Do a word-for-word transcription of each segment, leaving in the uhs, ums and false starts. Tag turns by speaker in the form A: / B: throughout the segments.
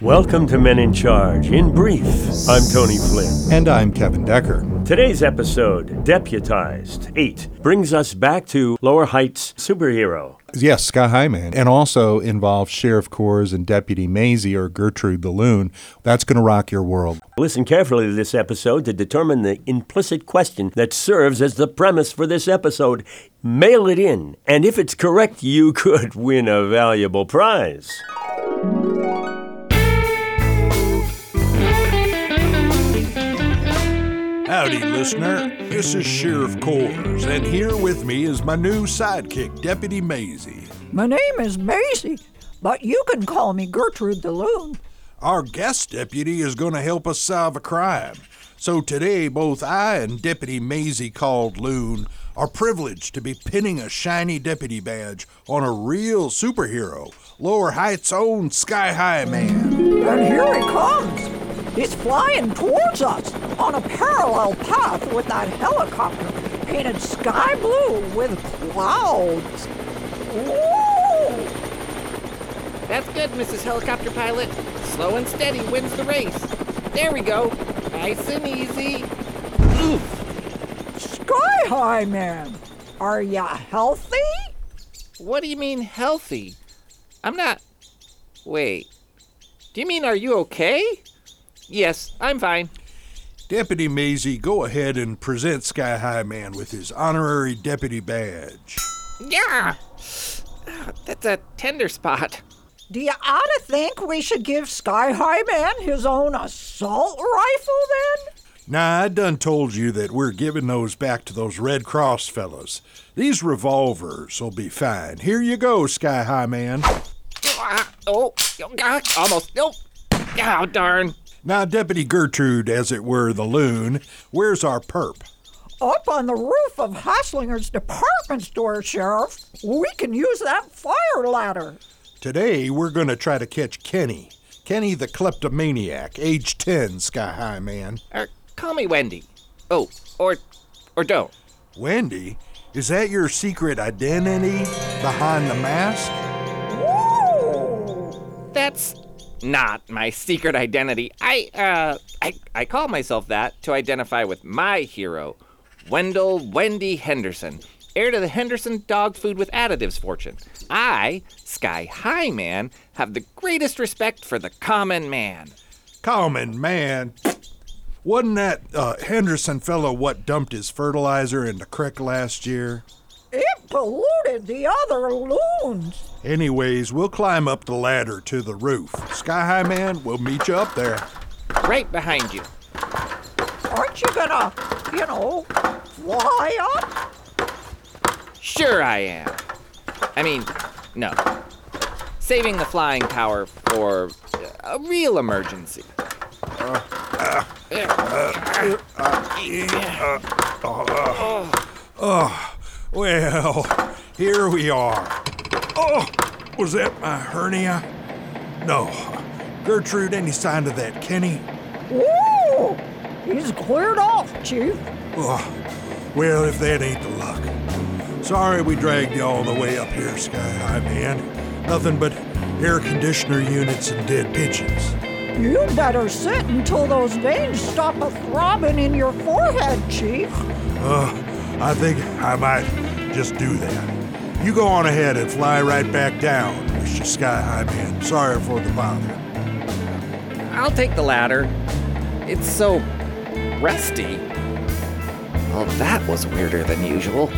A: Welcome to Men in Charge. In brief, I'm Tony Flynn.
B: And I'm Kevin Decker.
A: Today's episode, Deputized eight, brings us back to Lower Heights superhero.
B: Yes, Sky High Man, and also involves Sheriff Coors and Deputy Maisie, or Gertrude the Loon. That's going to rock your world.
A: Listen carefully to this episode to determine the implicit question that serves as the premise for this episode. Mail it in, and if it's correct, you could win a valuable prize.
C: Howdy, listener. This is Sheriff Coors, and here with me is my new sidekick, Deputy Maisie.
D: My name is Maisie, but you can call me Gertrude the Loon.
C: Our guest deputy is going to help us solve a crime. So today, both I and Deputy Maisie, called Loon, are privileged to be pinning a shiny deputy badge on a real superhero, Lower Heights' own Sky High Man.
D: And here he comes. He's flying towards us on a parallel path with that helicopter painted sky blue with clouds. Whoa!
E: That's good, Missus Helicopter Pilot. Slow and steady wins the race. There we go. Nice and easy. Oof.
D: Sky High Man, are ya healthy?
E: What do you mean healthy? I'm not... Wait. Do you mean are you okay? Yes, I'm fine.
C: Deputy Maisie, go ahead and present Sky High Man with his honorary deputy badge.
E: Yeah! That's a tender spot.
D: Do you oughta think we should give Sky High Man his own assault rifle then?
C: Nah, I done told you that we're giving those back to those Red Cross fellas. These revolvers will be fine. Here you go, Sky High Man.
E: Oh, almost. Nope. Oh, darn.
C: Now, Deputy Gertrude, as it were, the Loon, where's our perp?
D: Up on the roof of Haslinger's department store, Sheriff. We can use that fire ladder.
C: Today, we're going to try to catch Kenny. Kenny the kleptomaniac, age ten, Sky High Man.
E: Uh, call me Wendy. Oh, or, or don't.
C: Wendy? Is that your secret identity behind the mask?
D: Whoa!
E: That's... not my secret identity. I, uh, I, I call myself that to identify with my hero, Wendell Wendy Henderson, heir to the Henderson dog food with additives fortune. I, Sky High Man, have the greatest respect for the common man.
C: Common man? Wasn't that uh, Henderson fellow what dumped his fertilizer in the creek last year?
D: It polluted the other loons.
C: Anyways, we'll climb up the ladder to the roof. Sky High Man, we'll meet you up there.
E: Right behind you.
D: Aren't you gonna, you know, fly up?
E: Sure I am. I mean, no. Saving the flying power for a real emergency.
C: Uh, uh, uh, uh, uh, uh, well, here we are. Oh, was that my hernia? No. Gertrude, any sign of that Kenny?
D: Whoa! He's cleared off, Chief.
C: Oh, well, if that ain't the luck. Sorry we dragged you all the way up here, Sky High Man. Nothing but air conditioner units and dead pigeons.
D: You better sit until those veins stop a-throbbing in your forehead, Chief.
C: Uh, I think I might just do that. You go on ahead and fly right back down, Mister Sky High Man. Sorry for the bother.
E: I'll take the ladder. It's so rusty. Well, that was weirder than usual.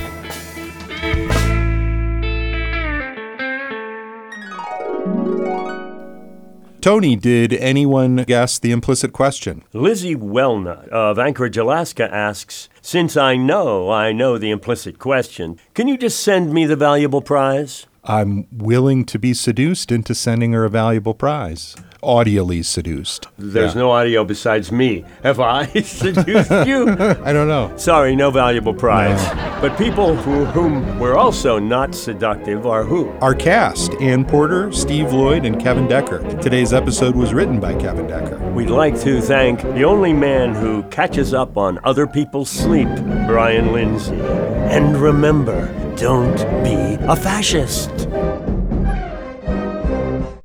B: Tony, did anyone guess the implicit question?
A: Lizzie Wellnut of Anchorage, Alaska asks, since I know I know the implicit question, can you just send me the valuable prize?
B: I'm willing to be seduced into sending her a valuable prize. Audially seduced.
A: There's
B: yeah.
A: no audio besides me. Have I seduced you?
B: I don't know.
A: Sorry, no valuable prize.
B: No.
A: But people who, whom we're also not seductive are who?
B: Our cast, Ann Porter, Steve Lloyd, and Kevin Decker. Today's episode was written by Kevin Decker.
A: We'd like to thank the only man who catches up on other people's sleep, Brian Lindsay. And remember, don't be a fascist.